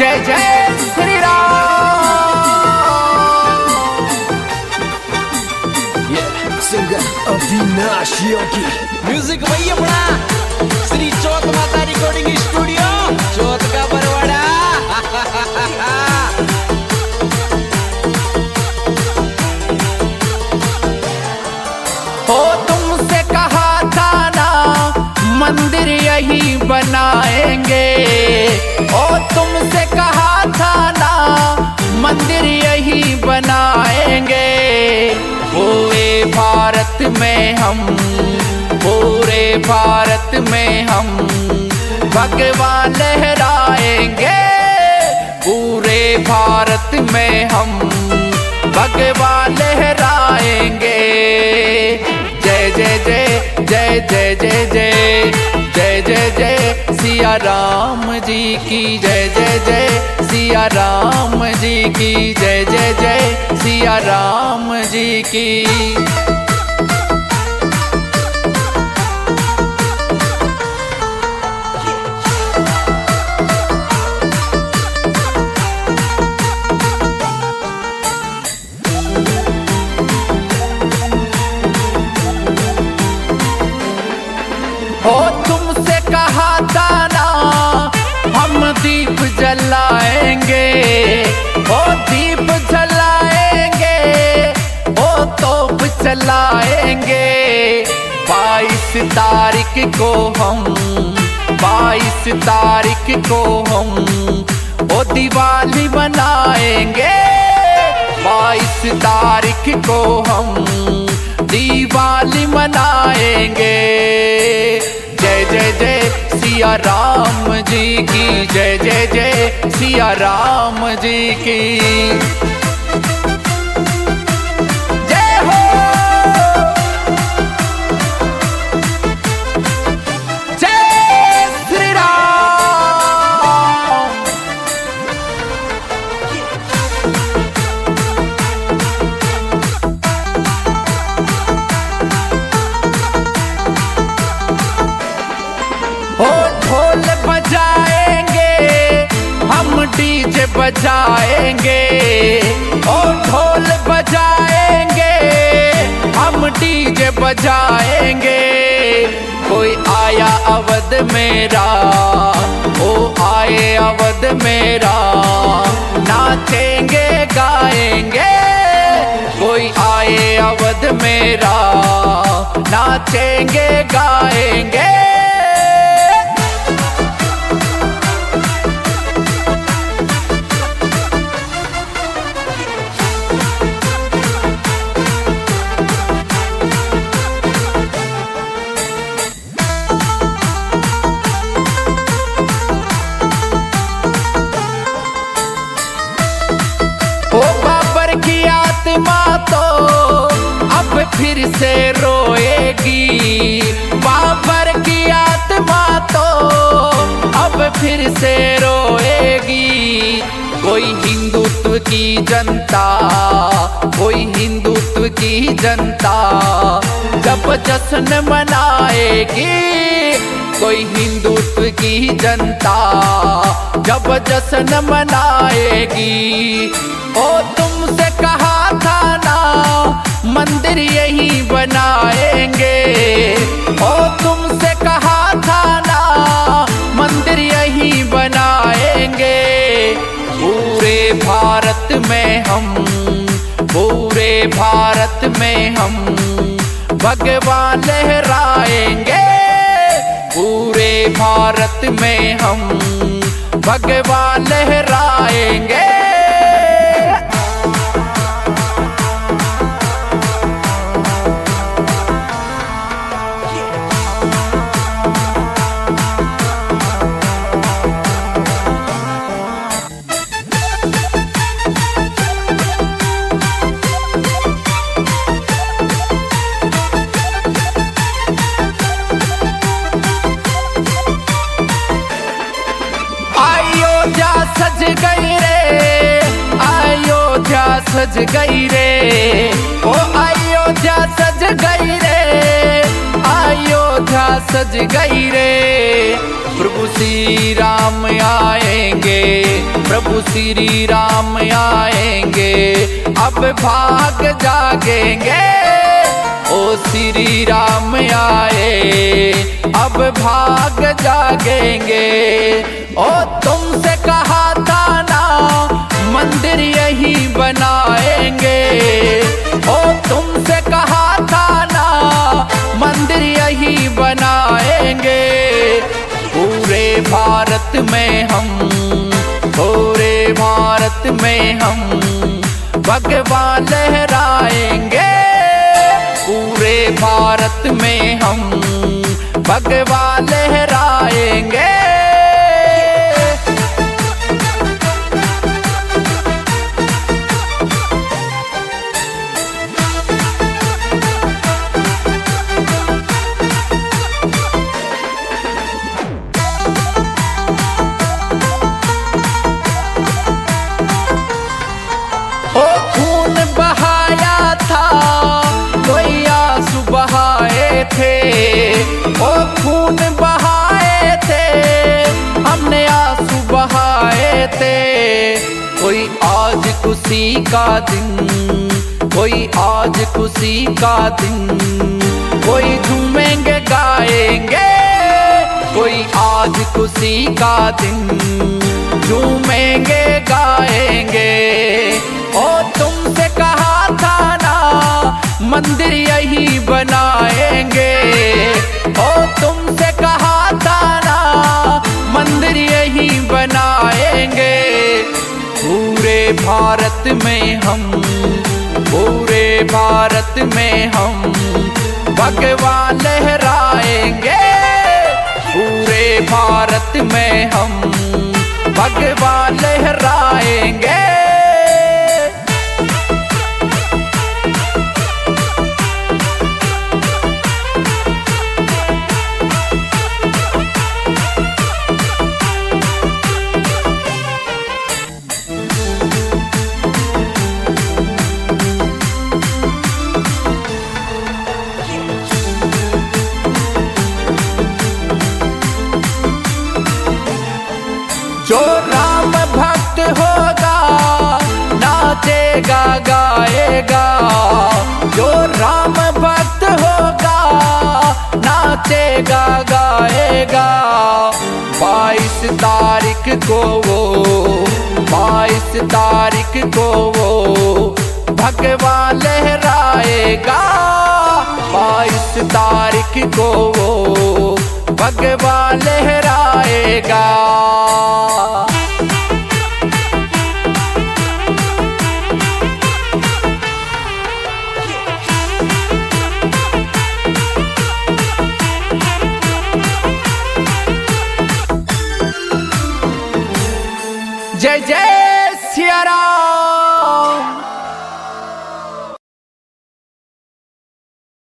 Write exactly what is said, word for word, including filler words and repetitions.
जय जय Shri Ram. Singer Avinash Yogi, music वही अपना श्री चौथ माता रिकॉर्डिंग स्टूडियो, चौथ का बरवाड़ा। हो तुमसे कहा था ना मंदिर यही बनाएंगे, ओ तुमसे कहा था ना मंदिर यही बनाएंगे। पूरे भारत में हम, पूरे भारत में हम भगवान लहराएंगे। पूरे भारत में हम भगवान लहराएंगे। जय जय जय जय जय जय जय जय जय जय सिया राम जी की, जय जय जय सिया राम जी की, जय जय जय सिया राम जी की। हो तुमसे कहा था ना हम दीप जलाएंगे, ओ दीप जलाएंगे, ओ तोप चलाएंगे। बाईस तारीख को हम, बाईस तारीख को हम ओ दिवाली मनाएंगे। बाईस तारीख को हम दिवाली मनाएंगे। जय जय जय सिया राम जी की, जय जय जय सिया राम जी की। जय हो जय श्री राम। हो ढोल बजाएंगे हम, डीजे बजाएंगे, ओ ढोल बजाएंगे हम, डीजे बजाएंगे। कोई आया अवध मेरा, ओ आए अवध मेरा, नाचेंगे गाएंगे। कोई आए अवध मेरा, नाचेंगे गाएंगे। ओ बाबर की आत्मा तो अब फिर से रोएगी, बाबर की आत्मा तो अब फिर से रोएगी। कोई हिंदुत्व की जनता, कोई हिंदुत्व की जनता जब जश्न मनाएगी। कोई हिंदुत्व की जनता जब जश्न मनाएगी। ओ तुमसे कहा था ना मंदिर यही बनाएंगे, ओ तुमसे कहा था ना मंदिर यही बनाएंगे। पूरे भारत में हम, पूरे भारत में हम भगवान लहराएंगे। पूरे भारत में हम भगवान लहराएंगे। सज गई रे, अयोध्या सज गई रे, ओ अयोध्या सज गई रे, अयोध्या सज गई रे। प्रभु श्री राम आएंगे, प्रभु श्री राम आएंगे, अब भाग जागेंगे। ओ श्री राम आए, अब भाग जागेंगे। ओ तुमसे कहा था ना मंदिर यही बनाएंगे, ओ तुमसे कहा था ना मंदिर यही बनाएंगे। पूरे भारत में हम, पूरे भारत में हम भगवान लहराएंगे। पूरे भारत में हम भगवान लहराएंगे। ओ खून बहाया था, कोई आंसू बहाए थे। ओ खून बहाए थे, हमने आंसू बहाए थे। कोई आज खुशी का दिन, कोई आज खुशी का दिन, कोई झूमेंगे गाएंगे। कोई आज खुशी का दिन, झूमेंगे गाएंगे। ओ तुमसे कहा था ना मंदिर यही बनाएंगे, ओ तुमसे कहा था ना मंदिर यही बनाएंगे। पूरे भारत में हम, पूरे भारत में हम भगवान लहराएंगे। पूरे भारत में हम भगवान लहराएंगे। जो राम भक्त होगा नाचेगा गाएगा, जो राम भक्त होगा नाचेगा गाएगा। बाईस तारीख को वो, बाईस तारीख को वो भगवान लहराएगा। बाईस तारीख को वो भगवान लहराएगा। जय जय सिया राम।